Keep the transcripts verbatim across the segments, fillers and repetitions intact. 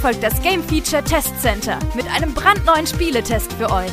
folgt das Game Feature Test Center mit einem brandneuen Spieletest für euch.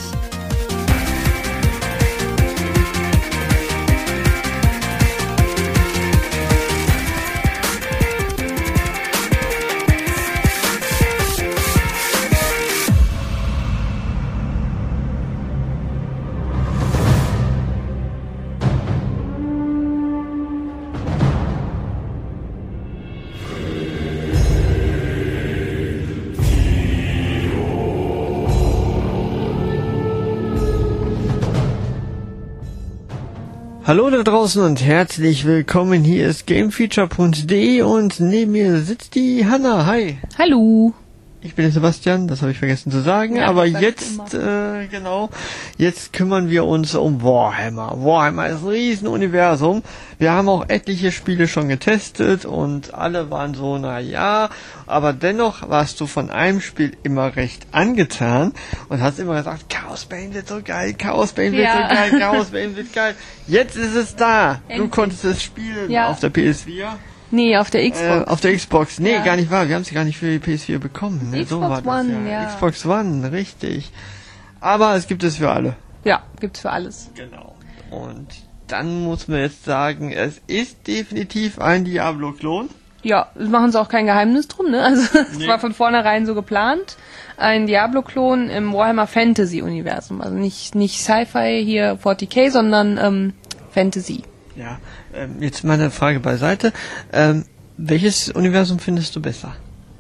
Hallo da draußen und herzlich willkommen. Hier ist Gamefeature punkt de und neben mir sitzt die Hanna. Hi. Hallo. Ich bin der Sebastian, das habe ich vergessen zu sagen, ja, aber jetzt, äh, genau, jetzt kümmern wir uns um Warhammer. Warhammer ist ein Riesenuniversum. Wir haben auch etliche Spiele schon getestet und alle waren so, na ja, aber dennoch warst du von einem Spiel immer recht angetan und hast immer gesagt, Chaos Bane wird so geil, Chaos Bane wird ja. so geil, Chaos Bane wird geil. Jetzt ist es da. Endlich. Du konntest es spielen ja. auf der P S vier. Nee, auf der Xbox. Äh, auf der Xbox. Nee, ja. gar nicht wahr. Wir haben sie gar nicht für die P S vier bekommen. Ne? Xbox so war das, One, ja. ja. Xbox One, richtig. Aber es gibt es für alle. Ja, gibt's für alles. Genau. Und dann muss man jetzt sagen, es ist definitiv ein Diablo-Klon. Ja, das machen sie auch kein Geheimnis drum, ne? Also es nee. war von vornherein so geplant. Ein Diablo-Klon im Warhammer Fantasy-Universum. Also nicht, nicht Sci-Fi hier vierzig K, sondern ähm, Fantasy. Ja, ähm, jetzt mal eine Frage beiseite. Ähm, welches Universum findest du besser?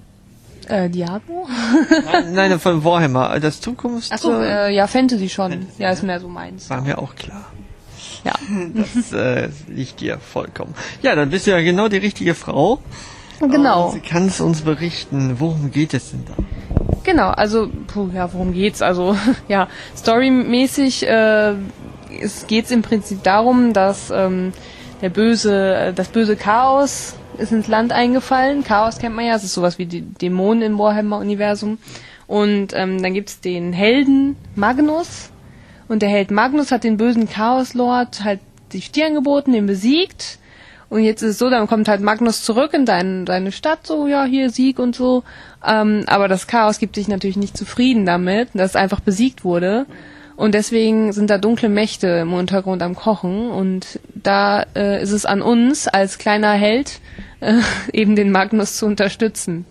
Äh, Diablo? nein, nein, von Warhammer. Das Zukunft... Achso, äh, ja, Fantasy schon. Fantasy, ja, ist mehr so meins. War mir auch klar. Ja. Das äh, liegt dir vollkommen. Ja, dann bist du ja genau die richtige Frau. Genau. Und kannst uns berichten, worum geht es denn da? Genau, also, puh, ja, worum geht's? Also, ja, storymäßig äh, es geht's im Prinzip darum, dass ähm, der böse, das böse Chaos ist ins Land eingefallen. Chaos kennt man ja, es ist sowas wie die Dämonen im Warhammer-Universum. Und ähm, dann gibt's den Helden Magnus. Und der Held Magnus hat den bösen Chaos-Lord halt die Stirn geboten, den besiegt. Und jetzt ist es so, dann kommt halt Magnus zurück in dein, deine Stadt, so, ja, hier Sieg und so. Ähm, aber das Chaos gibt sich natürlich nicht zufrieden damit, dass es einfach besiegt wurde. Und deswegen sind da dunkle Mächte im Untergrund am Kochen. Und da äh, ist es an uns, als kleiner Held, äh, eben den Magnus zu unterstützen.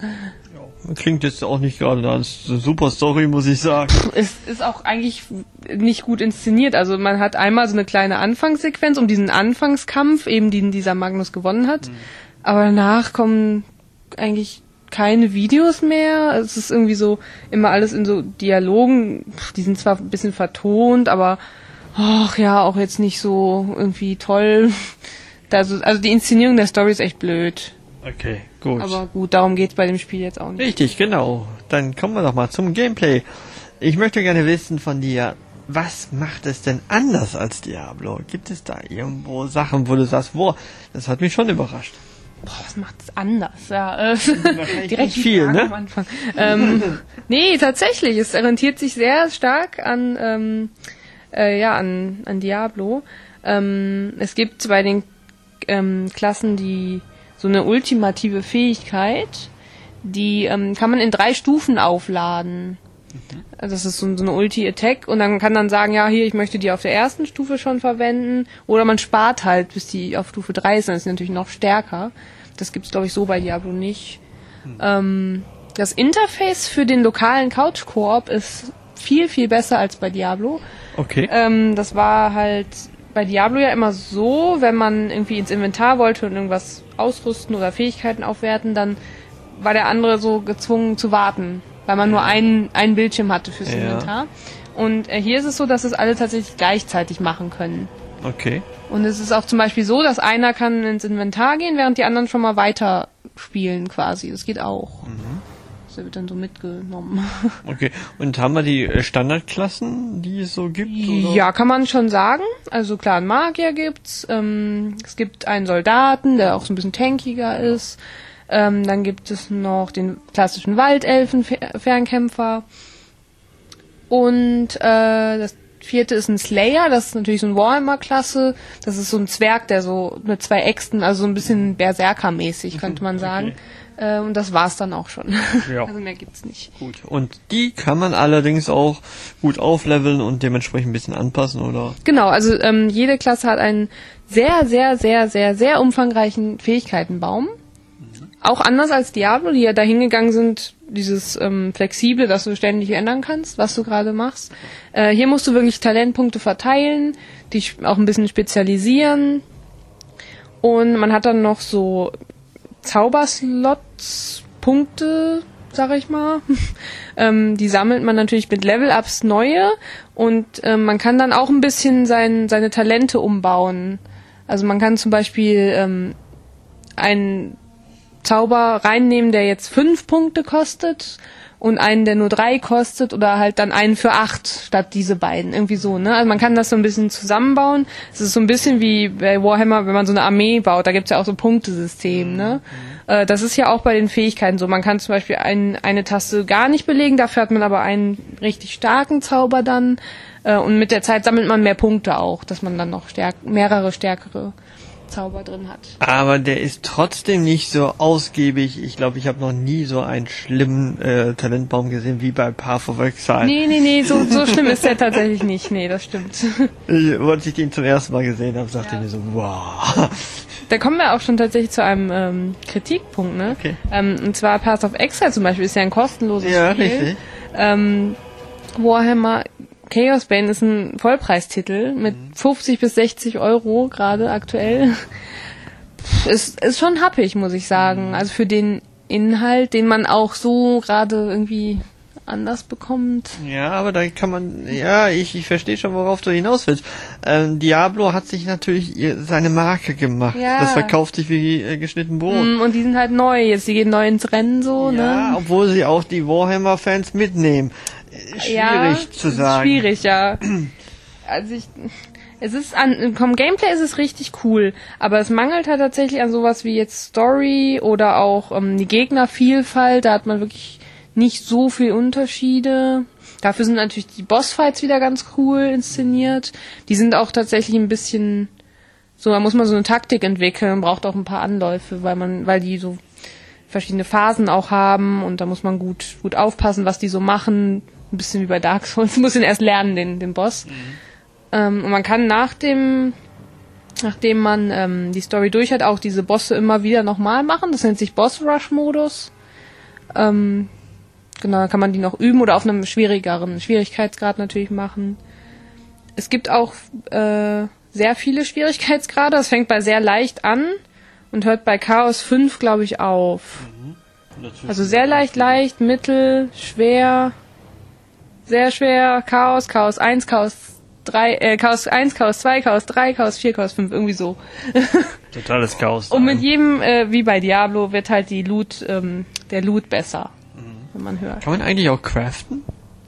Klingt jetzt auch nicht gerade als super Story, muss ich sagen. Es ist auch eigentlich nicht gut inszeniert. Also man hat einmal so eine kleine Anfangssequenz um diesen Anfangskampf, eben den dieser Magnus gewonnen hat. Mhm. Aber danach kommen eigentlich keine Videos mehr. Es ist irgendwie so immer alles in so Dialogen. Die sind zwar ein bisschen vertont, aber ach ja, auch jetzt nicht so irgendwie toll. Also, also die Inszenierung der Story ist echt blöd. Okay, gut. Aber gut, darum geht's bei dem Spiel jetzt auch nicht. Richtig, genau. Dann kommen wir doch mal zum Gameplay. Ich möchte gerne wissen von dir, was macht es denn anders als Diablo? Gibt es da irgendwo Sachen, wo du sagst, boah, das hat mich schon überrascht? Boah, was macht es anders? Ja, äh, direkt viel, ne? Am Anfang. ähm, nee, tatsächlich. Es orientiert sich sehr stark an, ähm, äh, ja, an, an Diablo. Ähm, es gibt bei den ähm, Klassen die so eine ultimative Fähigkeit, die ähm, kann man in drei Stufen aufladen. Mhm. Also das ist so, so eine Ulti-Attack und dann kann dann sagen, ja, hier, ich möchte die auf der ersten Stufe schon verwenden oder man spart halt, bis die auf Stufe drei ist, dann ist sie natürlich noch stärker. Das gibt's, glaube ich, so bei Diablo nicht. Mhm. Ähm, das Interface für den lokalen Couch-Koop ist viel, viel besser als bei Diablo. Okay. Ähm, das war halt bei Diablo ja immer so, wenn man irgendwie ins Inventar wollte und irgendwas ausrüsten oder Fähigkeiten aufwerten, dann war der andere so gezwungen zu warten, weil man nur einen, einen Bildschirm hatte fürs ja. Inventar. Und äh, hier ist es so, dass es alle tatsächlich gleichzeitig machen können. Okay. Und es ist auch zum Beispiel so, dass einer kann ins Inventar gehen, während die anderen schon mal weiter spielen quasi. Das geht auch. Mhm. Das wird dann so mitgenommen. Okay. Und haben wir die Standardklassen, die es so gibt? Oder? Ja, kann man schon sagen. Also klar, einen Magier gibt's. Ähm, es gibt einen Soldaten, der auch so ein bisschen tankiger ist. Ähm, dann gibt es noch den klassischen Waldelfen-Fernkämpfer. Und äh, das vierte ist ein Slayer. Das ist natürlich so ein Warhammer-Klasse. Das ist so ein Zwerg, der so mit zwei Äxten, also so ein bisschen Berserker-mäßig, könnte man sagen. Okay. Äh, und das war's dann auch schon. Ja. Also mehr gibt's nicht. Gut. Und die kann man allerdings auch gut aufleveln und dementsprechend ein bisschen anpassen, oder? Genau, also ähm, jede Klasse hat einen sehr, sehr, sehr, sehr, sehr umfangreichen Fähigkeitenbaum. Auch anders als Diablo, die ja da hingegangen sind, dieses ähm, Flexible, dass du ständig ändern kannst, was du gerade machst. Äh, hier musst du wirklich Talentpunkte verteilen, die auch ein bisschen spezialisieren. Und man hat dann noch so Zauberslots, Punkte, sag ich mal. ähm, die sammelt man natürlich mit Level-Ups neue. Und ähm, man kann dann auch ein bisschen sein, seine Talente umbauen. Also man kann zum Beispiel ähm, einen Zauber reinnehmen, der jetzt fünf Punkte kostet und einen, der nur drei kostet, oder halt dann einen für acht statt diese beiden. Irgendwie so, ne? Also man kann das so ein bisschen zusammenbauen. Es ist so ein bisschen wie bei Warhammer, wenn man so eine Armee baut, da gibt's ja auch so Punktesystem, ne? Mhm. Äh, das ist ja auch bei den Fähigkeiten so. Man kann zum Beispiel ein, eine Taste gar nicht belegen, dafür hat man aber einen richtig starken Zauber dann. Äh, und mit der Zeit sammelt man mehr Punkte auch, dass man dann noch stärk mehrere stärkere Zauber drin hat. Aber der ist trotzdem nicht so ausgiebig. Ich glaube, ich habe noch nie so einen schlimmen äh, Talentbaum gesehen wie bei Path of Exile. Nee, nee, nee, so, so schlimm ist der tatsächlich nicht. Nee, das stimmt. Ich, als ich den zum ersten Mal gesehen habe, dachte ja. ich mir so, wow. Da kommen wir auch schon tatsächlich zu einem ähm, Kritikpunkt, ne? Okay. Ähm, und zwar Path of Exile zum Beispiel ist ja ein kostenloses ja, Spiel. Richtig. Ähm, Warhammer Chaos Bane ist ein Vollpreistitel mit fünfzig bis sechzig Euro gerade aktuell. Ist, ist schon happig, muss ich sagen. Also für den Inhalt, den man auch so gerade irgendwie anders bekommt. Ja, aber da kann man, ja, ich, ich verstehe schon, worauf du hinaus willst. Ähm, Diablo hat sich natürlich seine Marke gemacht. Ja. Das verkauft sich wie äh, geschnitten Brot. Mm, und die sind halt neu jetzt, die gehen neu ins Rennen so, ne? Ja, obwohl sie auch die Warhammer-Fans mitnehmen. Schwierig ja, zu sagen. Schwierig, ja. Also ich, es ist an, vom Gameplay ist es richtig cool, aber es mangelt halt tatsächlich an sowas wie jetzt Story oder auch ähm, die Gegnervielfalt. Da hat man wirklich nicht so viel Unterschiede. Dafür sind natürlich die Bossfights wieder ganz cool inszeniert. Die sind auch tatsächlich ein bisschen so, da muss man so eine Taktik entwickeln, braucht auch ein paar Anläufe, weil man, weil die so verschiedene Phasen auch haben und da muss man gut gut aufpassen, was die so machen. Ein bisschen wie bei Dark Souls, muss ihn erst lernen, den, den Boss. Mhm. Ähm, und man kann nach dem, nachdem man ähm, die Story durch hat, auch diese Bosse immer wieder nochmal machen. Das nennt sich Boss-Rush-Modus. Ähm, genau, da kann man die noch üben oder auf einem schwierigeren Schwierigkeitsgrad natürlich machen. Es gibt auch äh, sehr viele Schwierigkeitsgrade. Das fängt bei sehr leicht an und hört bei Chaos fünf, glaube ich, auf. Mhm. Also sehr leicht, leicht, mittel, schwer, sehr schwer, Chaos, Chaos eins, Chaos drei, äh, Chaos eins, Chaos zwei, Chaos drei, Chaos vier, Chaos fünf, irgendwie so. Totales Chaos. Und mit jedem, äh, wie bei Diablo, wird halt die Loot, ähm, der Loot besser, mhm. wenn man hört. Kann man eigentlich auch craften?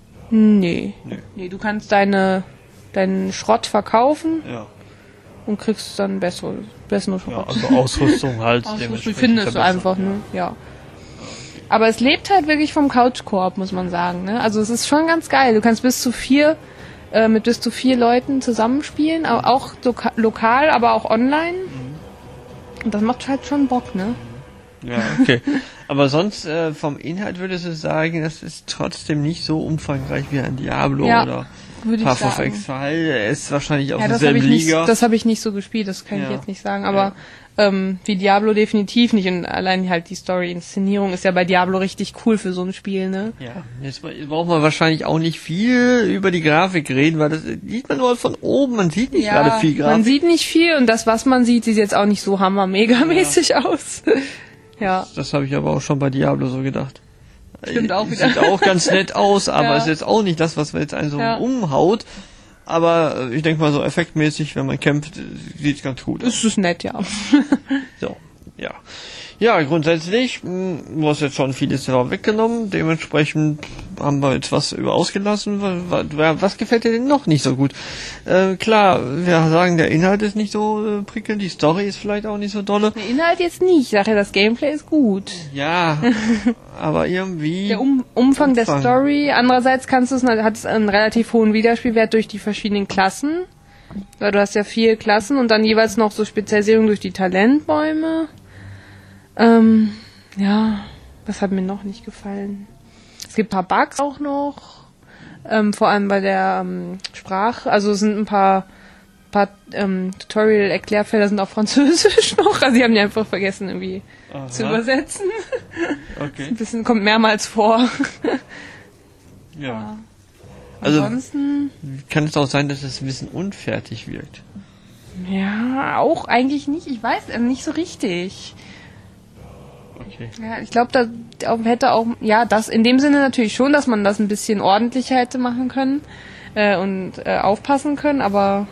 Nee. Nee, nee du kannst deine, deinen Schrott verkaufen. Ja. Und kriegst dann bessere, bessere Schrott. Ja, also Ausrüstung halt. Ausrüstung findest du einfach, ne? Ja. Aber es lebt halt wirklich vom Couch-Koop, muss man sagen, ne? Also es ist schon ganz geil. Du kannst bis zu vier, äh, mit bis zu vier Leuten zusammenspielen, auch, auch loka- lokal, aber auch online. Mhm. Und das macht halt schon Bock, ne? Ja, okay. Aber sonst, äh, vom Inhalt würdest du sagen, das ist trotzdem nicht so umfangreich wie ein Diablo ja, oder würde ich Path of sagen. Exile. Er ist wahrscheinlich auf ja, derselben das hab ich Liga. Nicht, das habe ich nicht so gespielt, das kann ja. ich jetzt nicht sagen, aber ja. Ähm, wie Diablo definitiv nicht und allein halt die Story-Inszenierung ist ja bei Diablo richtig cool für so ein Spiel, ne? Ja, jetzt braucht man wahrscheinlich auch nicht viel über die Grafik reden, weil das sieht man nur von oben, man sieht nicht ja, gerade viel Grafik. Man sieht nicht viel und das, was man sieht, sieht jetzt auch nicht so hammer-mega-mäßig ja. aus. Ja. Das, das habe ich aber auch schon bei Diablo so gedacht. Stimmt auch wieder. Sieht auch ganz nett aus, aber ja. ist jetzt auch nicht das, was man jetzt einen so ja. umhaut. Aber ich denke mal so effektmäßig, wenn man kämpft, sieht's ganz gut aus. Das ist nett, ja. So, ja. Ja, grundsätzlich, mh, du hast jetzt schon vieles weggenommen, dementsprechend haben wir jetzt was über ausgelassen. Was, was gefällt dir denn noch nicht so gut? Äh, klar, wir sagen, der Inhalt ist nicht so äh, prickelnd, die Story ist vielleicht auch nicht so dolle. Der Inhalt jetzt nicht, ich sage ja, das Gameplay ist gut. Ja, aber irgendwie... Der um- Umfang, Umfang der Story, andererseits kannst du es, hat es einen relativ hohen Wiederspielwert durch die verschiedenen Klassen. Weil du hast ja vier Klassen und dann jeweils noch so Spezialisierung durch die Talentbäume. Ähm, Ja, das hat mir noch nicht gefallen. Es gibt ein paar Bugs auch noch, ähm, vor allem bei der ähm, Sprache. Also es sind ein paar, paar ähm, Tutorial-Erklärfelder sind auf Französisch noch. Also die haben die einfach vergessen irgendwie Aha. zu übersetzen. Okay. Ein bisschen kommt mehrmals vor. Ja. ja. Also ansonsten kann es auch sein, dass es ein bisschen unfertig wirkt. Ja, auch eigentlich nicht. Ich weiß äh, nicht so richtig. Okay. Ja, ich glaube, da hätte auch, ja, das in dem Sinne natürlich schon, dass man das ein bisschen ordentlicher hätte machen können äh, und äh, aufpassen können, aber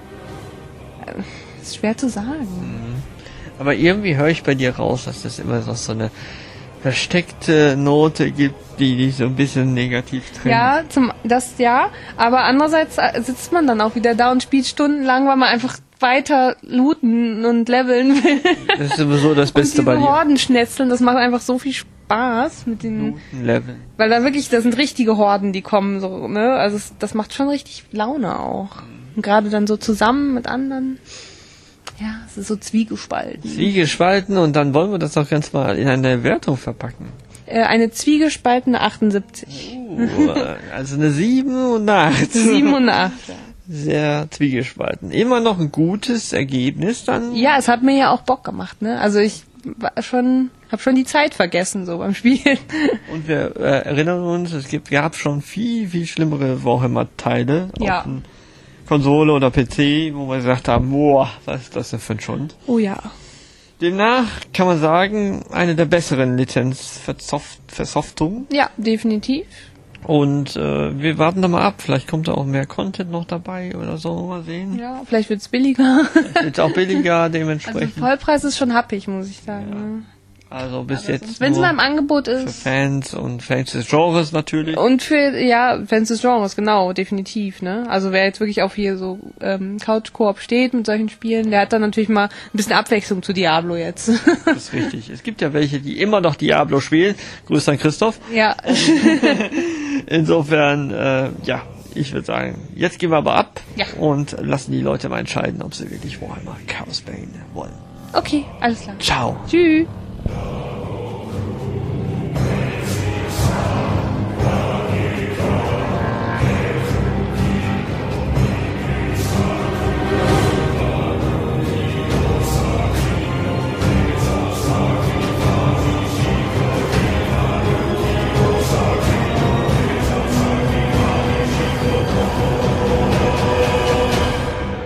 äh, ist schwer zu sagen. Mhm. Aber irgendwie höre ich bei dir raus, dass das immer noch so eine versteckte Note gibt, die dich so ein bisschen negativ trennt. Ja, zum, das ja, aber andererseits sitzt man dann auch wieder da und spielt stundenlang, weil man einfach weiter looten und leveln will. Das ist sowieso das Beste bei dir. Und Horden schnetzeln, das macht einfach so viel Spaß mit den Looten, leveln. Weil da wirklich, das sind richtige Horden, die kommen so, ne? Also es, das macht schon richtig Laune auch. Und gerade dann so zusammen mit anderen. Ja, es ist so zwiegespalten. Zwiegespalten und dann wollen wir das doch ganz mal in eine Wertung verpacken. Äh, eine zwiegespaltene achtundsiebzig. Uh, also eine sieben und eine acht. sieben und eine acht, ja. Sehr zwiegespalten. Immer noch ein gutes Ergebnis dann. Ja, es hat mir ja auch Bock gemacht, ne? Also ich war schon, hab schon die Zeit vergessen so beim Spielen. Und wir äh, erinnern uns, es gibt, gab schon viel, viel schlimmere Warhammer-Teile. Ja. Auf Konsole oder P C, wo wir gesagt haben, boah, was ist das denn für ein Schund? Oh ja. Demnach kann man sagen, eine der besseren Lizenzversoftungen. Ja, definitiv. Und äh, wir warten da mal ab, vielleicht kommt da auch mehr Content noch dabei oder so, mal sehen. Ja, vielleicht wird's billiger. Vielleicht wird's auch billiger dementsprechend. Also Vollpreis ist schon happig, muss ich sagen. Ja. Ne? Also bis Aber jetzt wenn es nur mal im Angebot ist. für Fans und Fans des Genres natürlich. Und für, ja, Fans des Genres, genau, definitiv, ne? Also wer jetzt wirklich auf hier so ähm, Couch-Koop steht mit solchen Spielen, der hat dann natürlich mal ein bisschen Abwechslung zu Diablo jetzt. Das ist richtig. Es gibt ja welche, die immer noch Diablo spielen. Grüß an Christoph. Ja. Insofern, äh, ja, ich würde sagen, jetzt gehen wir aber ab ja. und lassen die Leute mal entscheiden, ob sie wirklich Warhammer Chaos Bane wollen. Okay, alles klar. Ciao. Tschüss.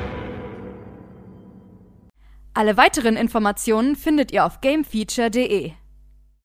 Alle weiteren Informationen findet ihr auf gamefeature punkt de.